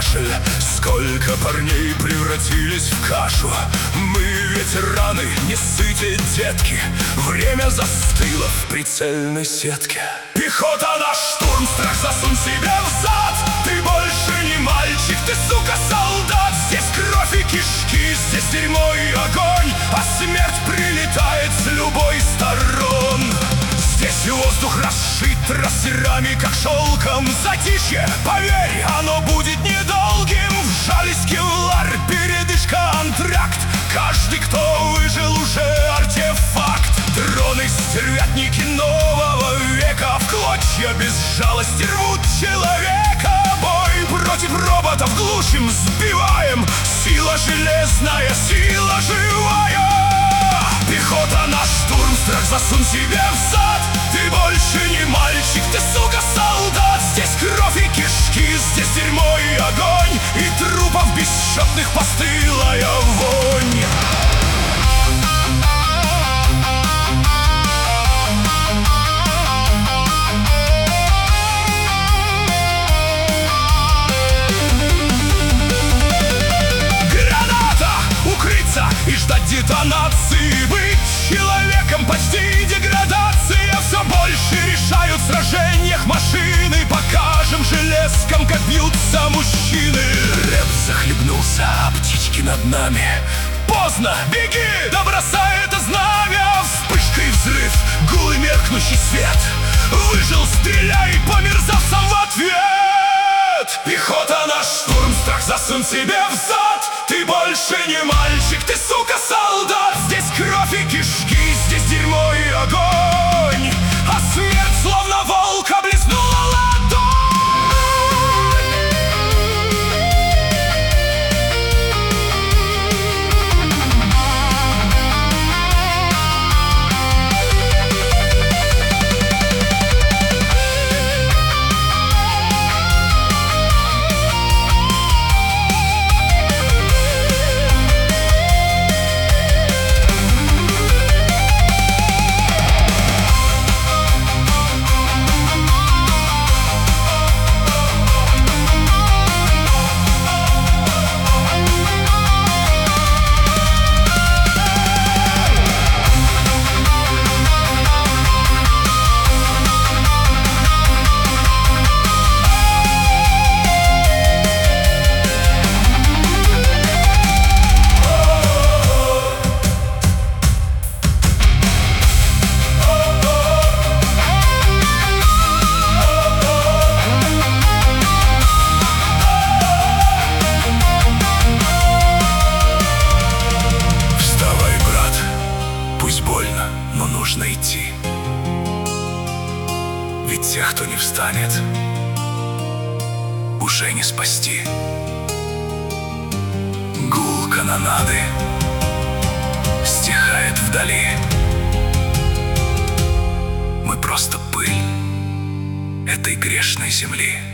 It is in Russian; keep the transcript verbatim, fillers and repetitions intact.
кашель. Сколько парней превратились в кашу. Мы ветераны, не сыте детки. Время застыло в прицельной сетке. Пехота на штурм, страх засунь себе в зад. Ты больше не мальчик, ты, сука, солдат. Здесь кровь и кишки, здесь дерьмо и огонь, а смерть прилетает с любой сторон. Здесь воздух расшит трассерами, как шелком. Затишье, поверь, оно будет недолгим. Вжались кевлар, передышка, антракт. Каждый, кто выжил, уже артефакт. Дроны, стервятники нового века в клочья без жалости рвут человека. Бой против роботов глушим, сбиваем. Сила железная, сила живая. Пехота на штурм, страх засунь себе в зад. Ты больше не мальчик, ты, сука, солдат. Здесь кровь и кишки, здесь дерьмо и огонь, и трупов бесчетных постылая вонь. Граната! Укрыться и ждать детонации. Быть человеком почти деградация. Все больше решают в сражениях машины. Покажем железкам, как бьются мужчины. Рэп захлебнулся, а птички над нами. Поздно, беги, да бросай это знамя. Вспышка и взрыв, гул и меркнущий свет. Выжил, стреляй по мерзавцам в ответ. Пехота на штурм, страх засунь себе в зад. Ты больше не мальчик, ты, сука, солдат. Здесь кровь и кишки, здесь дерьмо и огонь, а смерть словно волк облизнула ладонь. Но нужно идти, ведь тех, кто не встанет, уже не спасти. Гул канонады стихает вдали. Мы просто пыль этой грешной земли.